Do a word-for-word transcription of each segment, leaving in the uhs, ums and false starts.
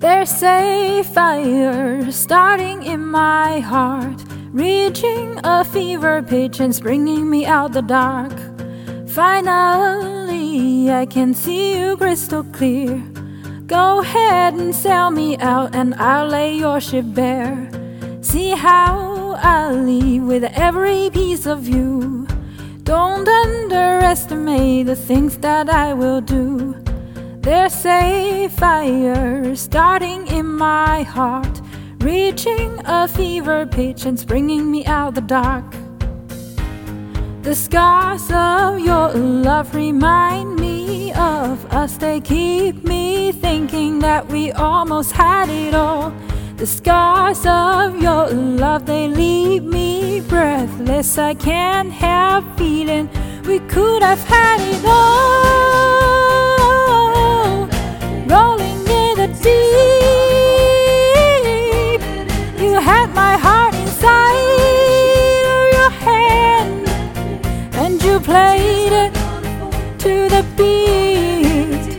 There's a fire starting in my heart, reaching a fever pitch and bringing me out the dark. Finally, I can see you crystal clear. Go ahead and sell me out and I'll lay your ship bare. See how I leave with every piece of you. Don't underestimate the things that I will do. There's a fire starting in my heart, reaching a fever pitch and bringing me out the dark. The scars of your love remind me of us. They keep me thinking that we almost had it all. The scars of your love, they leave me breathless. I can't help feeling we could have had it all. Rolling in the deep, you had my heart inside of your hand, and you played it to the beat.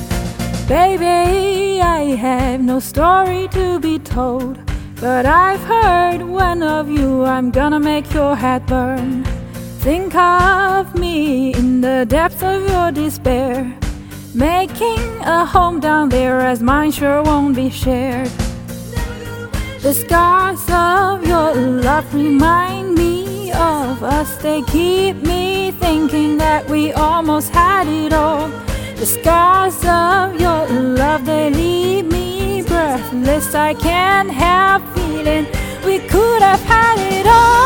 Baby, I have no story to be told, but I've heard one of you, I'm gonna make your head burn. Think of me in the depths of your despair, making a home down there as mine sure won't be shared. The scars of your love remind me of us. They keep me thinking that we almost had it all. The scars of your love, they leave me breathless. I can't help feeling we could have had it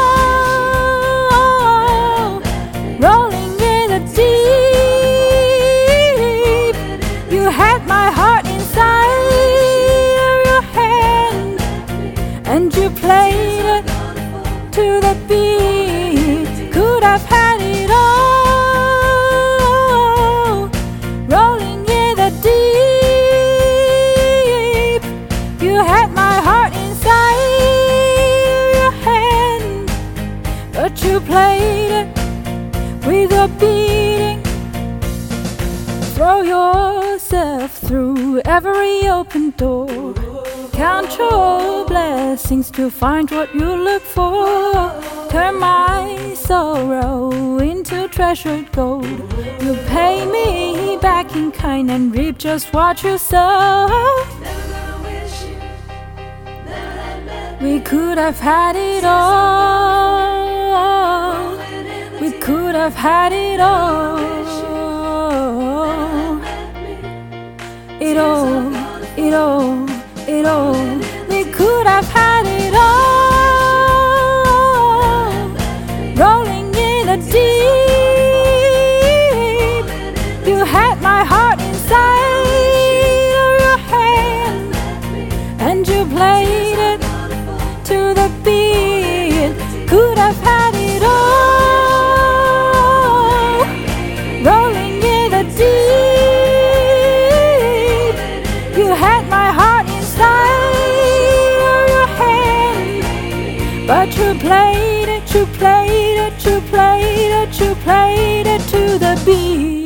all. Rolling in the deep, you had my heart inside of your hand, and you played it to the beat. Could have had it all. Rolling in the deep, you had my heart inside of your hand, but you played it with a beating. Throw yourself through every open door. Count your blessings to find what you look for. Turn my sorrow into treasured gold. You pay me back in kind and reap just what you sow. We could have had it all. We could have had it all. It all, it all, it all. We could have had it all. Rolling in the deep, you had my heart inside of your hand, and you played it to the beat. Could have had it all. Rolling in the deep, you had my heart inside of your hand, but you played it, you played it, you played it, you played it to the beat.